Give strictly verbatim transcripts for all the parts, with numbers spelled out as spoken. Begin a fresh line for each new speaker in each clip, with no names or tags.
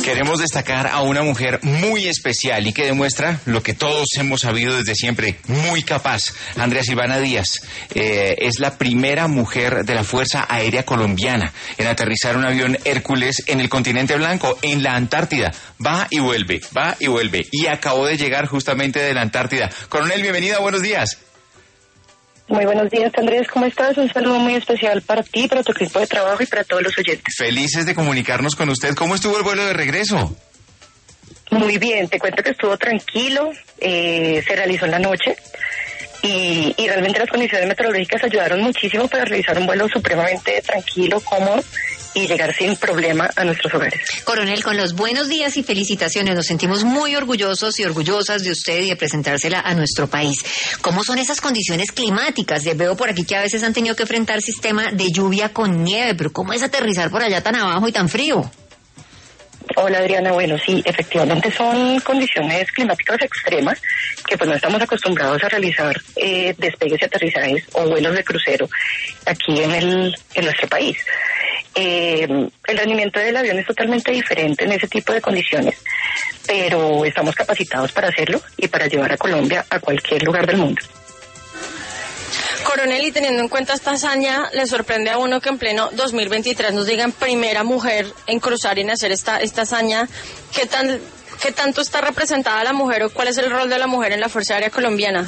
Queremos destacar a una mujer muy especial y que demuestra lo que todos hemos sabido desde siempre, muy capaz. Andrea Silvana Díaz eh, es la primera mujer de la Fuerza Aérea Colombiana en aterrizar un avión Hércules en el continente blanco, en la Antártida. Va y vuelve, va y vuelve. Y acabó de llegar justamente de la Antártida. Coronel, bienvenida, buenos días.
Muy buenos días, Andrés, ¿cómo estás? Un saludo muy especial para ti, para tu equipo de trabajo y para todos los oyentes.
Felices de comunicarnos con usted. ¿Cómo estuvo el vuelo de regreso?
Muy bien, te cuento que estuvo tranquilo, eh, se realizó en la noche y, y realmente las condiciones meteorológicas ayudaron muchísimo para realizar un vuelo supremamente tranquilo, cómodo y llegar sin problema a nuestros hogares.
Coronel, con los buenos días y felicitaciones, nos sentimos muy orgullosos y orgullosas de usted y de presentársela a nuestro país. ¿Cómo son esas condiciones climáticas? Veo por aquí que a veces han tenido que enfrentar sistema de lluvia con nieve, pero ¿cómo es aterrizar por allá tan abajo y tan frío?
Hola Adriana, bueno sí, efectivamente son condiciones climáticas extremas que pues no estamos acostumbrados a realizar eh, despegues y aterrizajes o vuelos de crucero aquí en el en nuestro país. Eh, el rendimiento del avión es totalmente diferente en ese tipo de condiciones, pero estamos capacitados para hacerlo y para llevar a Colombia a cualquier lugar del mundo.
Coronel, y teniendo en cuenta esta hazaña, ¿le sorprende a uno que en pleno dos mil veintitrés nos digan primera mujer en cruzar y en hacer esta, esta hazaña? ¿Qué tan, qué tanto está representada la mujer o cuál es el rol de la mujer en la Fuerza Aérea Colombiana?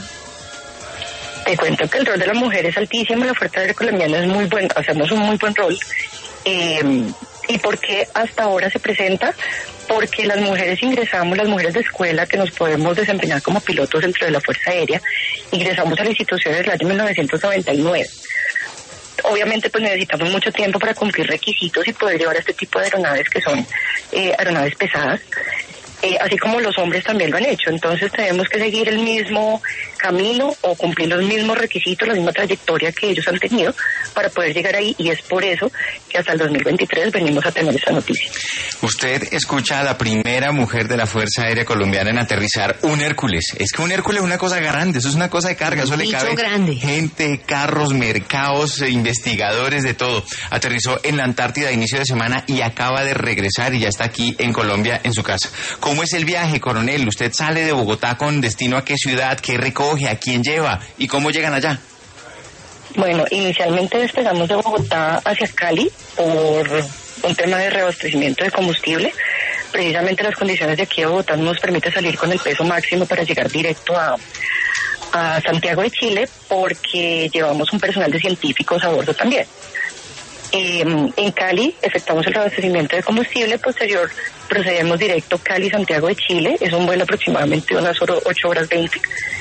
Te cuento que el rol de la mujer es altísimo, la Fuerza Aérea Colombiana es muy buen, hacemos un muy buen rol. Eh, ¿Y por qué hasta ahora se presenta? Porque las mujeres ingresamos, las mujeres de escuela que nos podemos desempeñar como pilotos dentro de la Fuerza Aérea, ingresamos a la institución desde el año mil novecientos noventa y nueve. Obviamente pues necesitamos mucho tiempo para cumplir requisitos y poder llevar este tipo de aeronaves que son eh, aeronaves pesadas. Eh, así como los hombres también lo han hecho, entonces tenemos que seguir el mismo camino o cumplir los mismos requisitos, la misma trayectoria que ellos han tenido para poder llegar ahí, y es por eso que hasta el dos mil veintitrés venimos a tener esta noticia.
Usted escucha a la primera mujer de la Fuerza Aérea Colombiana en aterrizar un Hércules. Es que un Hércules es una cosa grande, eso es una cosa de carga, eso le cabe
grande.
Gente, carros, mercados, investigadores, de todo. Aterrizó en la Antártida a inicio de semana y acaba de regresar y ya está aquí en Colombia, en su casa. ¿Cómo es el viaje, coronel? ¿Usted sale de Bogotá con destino a qué ciudad, qué recoge, a quién lleva y cómo llegan allá?
Bueno, inicialmente despegamos de Bogotá hacia Cali por un tema de reabastecimiento de combustible. Precisamente las condiciones de aquí a Bogotá nos permiten salir con el peso máximo para llegar directo a, a Santiago de Chile, porque llevamos un personal de científicos a bordo también. Eh, en Cali efectuamos el reabastecimiento de combustible, posterior procedemos directo Cali-Santiago de Chile, es un vuelo aproximadamente de unas ocho horas veinte,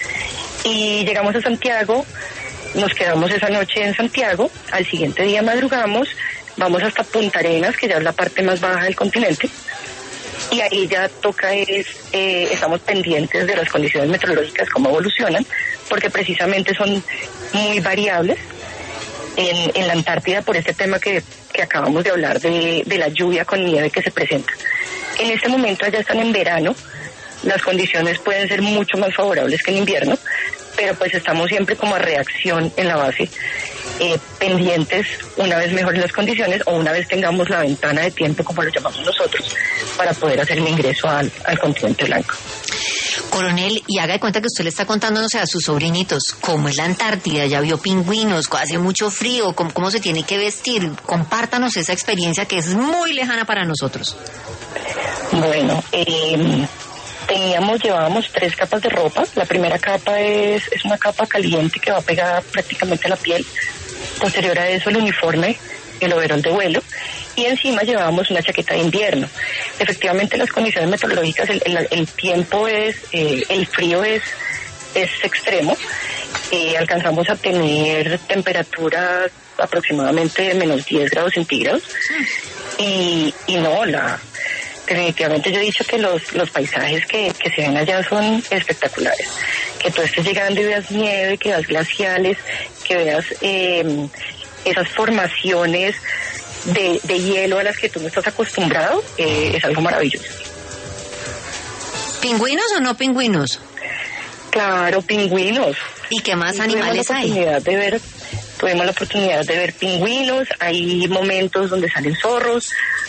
y llegamos a Santiago, nos quedamos esa noche en Santiago, al siguiente día madrugamos, vamos hasta Punta Arenas, que ya es la parte más baja del continente, y ahí ya toca es, eh, estamos pendientes de las condiciones meteorológicas, cómo evolucionan, porque precisamente son muy variables en, en la Antártida por este tema que, que acabamos de hablar de, de la lluvia con nieve que se presenta. En este momento allá están en verano, las condiciones pueden ser mucho más favorables que en invierno, pero pues estamos siempre como a reacción en la base, eh, pendientes una vez mejoren las condiciones o una vez tengamos la ventana de tiempo, como lo llamamos nosotros, para poder hacer el ingreso al, al continente blanco.
Coronel, y haga de cuenta que usted le está contando, no sé, a sus sobrinitos, cómo es la Antártida, ya vio pingüinos, hace mucho frío, cómo, cómo se tiene que vestir. Compártanos esa experiencia que es muy lejana para nosotros.
Bueno, eh, teníamos, llevábamos tres capas de ropa. La primera capa es, es una capa caliente que va pegada prácticamente a la piel. Posterior a eso el uniforme, el overol de vuelo, y encima llevábamos una chaqueta de invierno. Efectivamente las condiciones meteorológicas, el, el, el tiempo es, eh, el frío es, es extremo, eh, alcanzamos a tener temperaturas aproximadamente de menos diez grados centígrados, y, y no, la... definitivamente yo he dicho que los, los paisajes que, que se ven allá son espectaculares, que tú estés llegando y veas nieve, que veas glaciales, que veas eh, esas formaciones de, de hielo a las que tú no estás acostumbrado, eh, es algo maravilloso.
¿Pingüinos o no pingüinos?
Claro, pingüinos.
¿Y qué más
y
animales hay?
De ver, tuvimos la oportunidad de ver pingüinos, hay momentos donde salen zorros,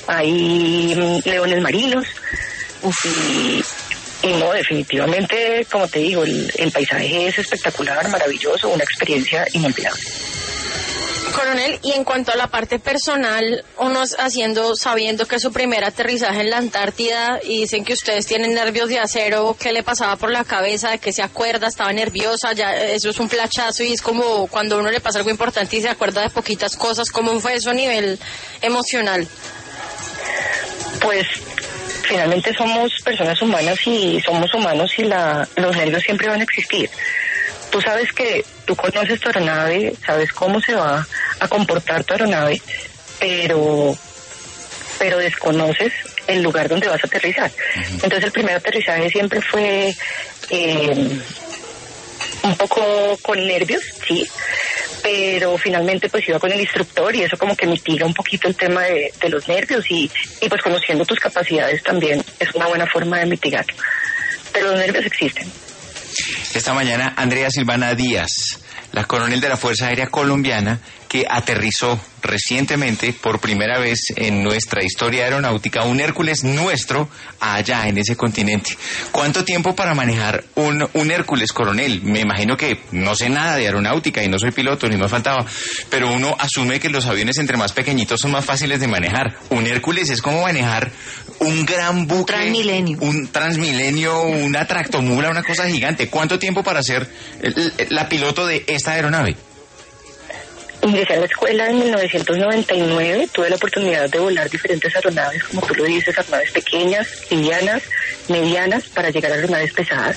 hay mm, leones marinos. Y, y no, definitivamente, como te digo, el, el paisaje es espectacular, maravilloso, una experiencia inolvidable.
Coronel, y en cuanto a la parte personal, uno haciendo, sabiendo que es su primer aterrizaje en la Antártida y dicen que ustedes tienen nervios de acero, ¿qué le pasaba por la cabeza? ¿De qué se acuerda? ¿Estaba nerviosa? Ya eso es un flachazo y es como cuando a uno le pasa algo importante y se acuerda de poquitas cosas. ¿Cómo fue eso a nivel emocional?
Pues finalmente somos personas humanas y somos humanos y la, los nervios siempre van a existir. Tú sabes que tú conoces tu aeronave, sabes cómo se va a comportar tu aeronave, pero, pero desconoces el lugar donde vas a aterrizar. Uh-huh. Entonces el primer aterrizaje siempre fue eh, un poco con nervios, sí, pero finalmente pues iba con el instructor y eso como que mitiga un poquito el tema de, de los nervios y, y pues conociendo tus capacidades también es una buena forma de mitigarlo. Pero los nervios existen.
Esta mañana, Andrea Silvana Díaz, la coronel de la Fuerza Aérea Colombiana, que aterrizó recientemente por primera vez en nuestra historia aeronáutica un Hércules nuestro allá en ese continente. ¿Cuánto tiempo para manejar un, un Hércules, coronel? Me imagino que no sé nada de aeronáutica y no soy piloto, ni me faltaba, pero uno asume que los aviones entre más pequeñitos son más fáciles de manejar. Un Hércules es como manejar un gran buque,
Transmilenio.
un Transmilenio, una tractomula, una cosa gigante. ¿Cuánto tiempo para ser el, el, la piloto de esta aeronave?
Ingresé a la escuela en mil novecientos noventa y nueve, tuve la oportunidad de volar diferentes aeronaves, como tú lo dices, aeronaves pequeñas, livianas, medianas, para llegar a aeronaves pesadas.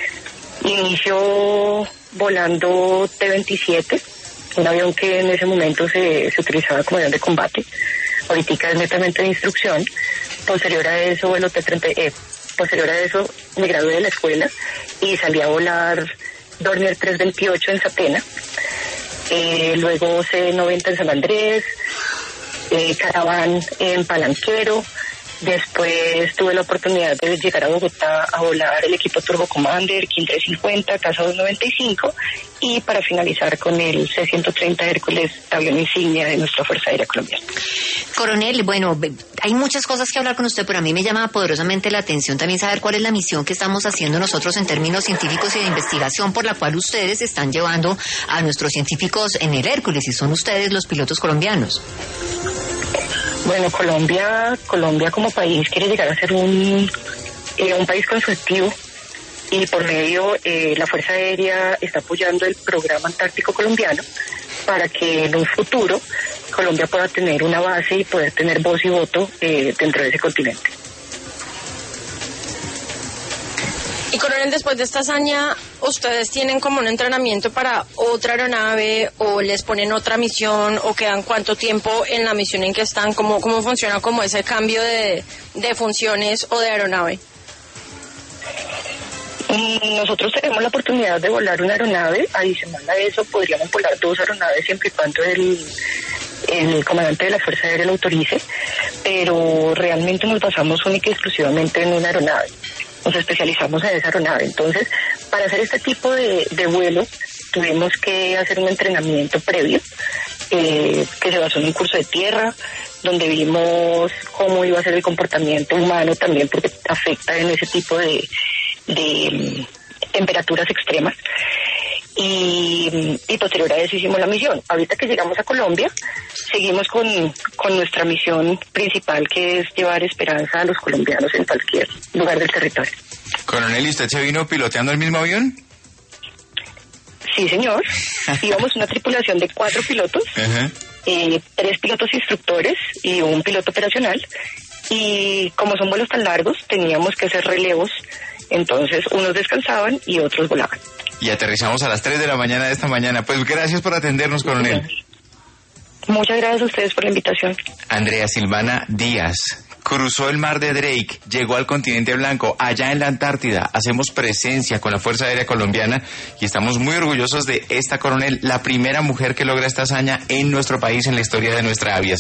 Inicio volando T veintisiete, un avión que en ese momento se, se utilizaba como avión de combate, ahorita es netamente de instrucción. Posterior a eso, vuelo T treinta, eh, posterior a eso me gradué de la escuela y salí a volar Dornier trescientos veintiocho en Satena. Eh, luego C noventa en San Andrés, eh, Caraván en Palanquero. Después tuve la oportunidad de llegar a Bogotá a volar el equipo Turbo Commander, King trescientos cincuenta, Casa doscientos noventa y cinco y para finalizar con el C ciento treinta Hércules, avión insignia de nuestra Fuerza Aérea Colombiana.
Coronel, bueno, hay muchas cosas que hablar con usted, pero a mí me llama poderosamente la atención también saber cuál es la misión que estamos haciendo nosotros en términos científicos y de investigación por la cual ustedes están llevando a nuestros científicos en el Hércules y son ustedes los pilotos colombianos.
Bueno, Colombia, Colombia como país quiere llegar a ser un, eh, un país constructivo y por medio eh, la Fuerza Aérea está apoyando el programa antártico colombiano para que en un futuro Colombia pueda tener una base y poder tener voz y voto eh, dentro de ese continente.
Y coronel, después de esta hazaña, ¿ustedes tienen como un entrenamiento para otra aeronave o les ponen otra misión o quedan cuánto tiempo en la misión en que están? ¿Cómo, cómo funciona como ese cambio de, de funciones o de aeronave?
Nosotros tenemos la oportunidad de volar una aeronave, adicional a eso podríamos volar dos aeronaves siempre y cuando el, el comandante de la Fuerza Aérea lo autorice, pero realmente nos basamos única y exclusivamente en una aeronave. Nos especializamos en esa aeronave. Entonces, para hacer este tipo de, de vuelo, tuvimos que hacer un entrenamiento previo, eh, que se basó en un curso de tierra, donde vimos cómo iba a ser el comportamiento humano también, porque afecta en ese tipo de, de um, temperaturas extremas. Y, y posterior a eso hicimos la misión. Ahorita que llegamos a Colombia, seguimos con, con nuestra misión principal, que es llevar esperanza a los colombianos en cualquier lugar del territorio.
Coronel, ¿y usted se vino piloteando el mismo avión?
Sí, señor. Íbamos una tripulación de cuatro pilotos, uh-huh. eh, tres pilotos instructores y un piloto operacional. Y como son vuelos tan largos, teníamos que hacer relevos. Entonces, unos descansaban y otros volaban.
Y aterrizamos a las tres de la mañana de esta mañana. Pues gracias por atendernos, coronel.
Muchas gracias a ustedes por la invitación.
Andrea Silvana Díaz cruzó el mar de Drake, llegó al continente blanco, allá en la Antártida. Hacemos presencia con la Fuerza Aérea Colombiana y estamos muy orgullosos de esta coronel, la primera mujer que logra esta hazaña en nuestro país, en la historia de nuestra aviación.